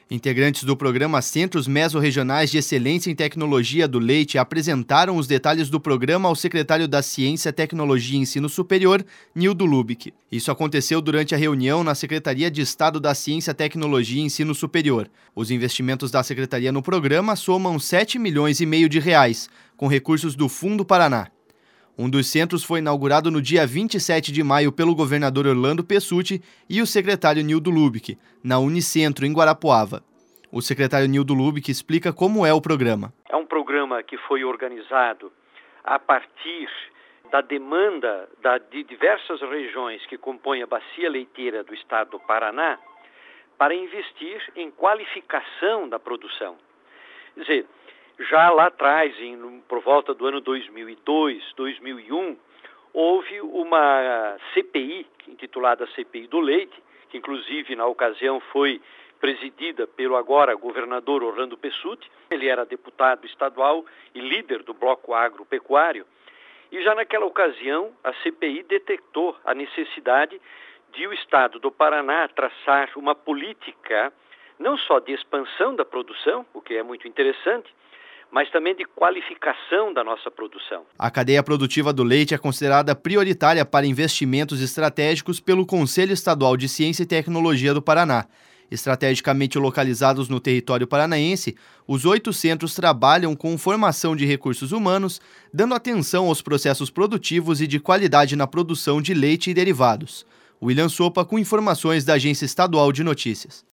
Integrantes do programa Centros Mesorregionais de Excelência em Tecnologia do Leite apresentaram os detalhes do programa ao secretário da Ciência, Tecnologia e Ensino Superior, Nildo Lubick. Isso aconteceu durante a reunião na Secretaria de Estado da Ciência, Tecnologia e Ensino Superior. Os investimentos da Secretaria no programa somam R$ 7,5 milhões de reais, com recursos do Fundo Paraná. Um dos centros foi inaugurado no dia 27 de maio pelo governador Orlando Pessutti e o secretário Nildo Lubick, na Unicentro, em Guarapuava. O secretário Nildo Lubick explica como é o programa. É um programa que foi organizado a partir da demanda de diversas regiões que compõem a bacia leiteira do estado do Paraná para investir em qualificação da produção. Quer dizer, já lá atrás, por volta do ano 2002, 2001, houve uma CPI, intitulada CPI do Leite, que inclusive na ocasião foi presidida pelo agora governador Orlando Pessutti. Ele era deputado estadual e líder do bloco agropecuário. E já naquela ocasião a CPI detectou a necessidade de o estado do Paraná traçar uma política não só de expansão da produção, o que é muito interessante, mas também de qualificação da nossa produção. A cadeia produtiva do leite é considerada prioritária para investimentos estratégicos pelo Conselho Estadual de Ciência e Tecnologia do Paraná. Estrategicamente localizados no território paranaense, os 8 centros trabalham com formação de recursos humanos, dando atenção aos processos produtivos e de qualidade na produção de leite e derivados. William Sopa com informações da Agência Estadual de Notícias.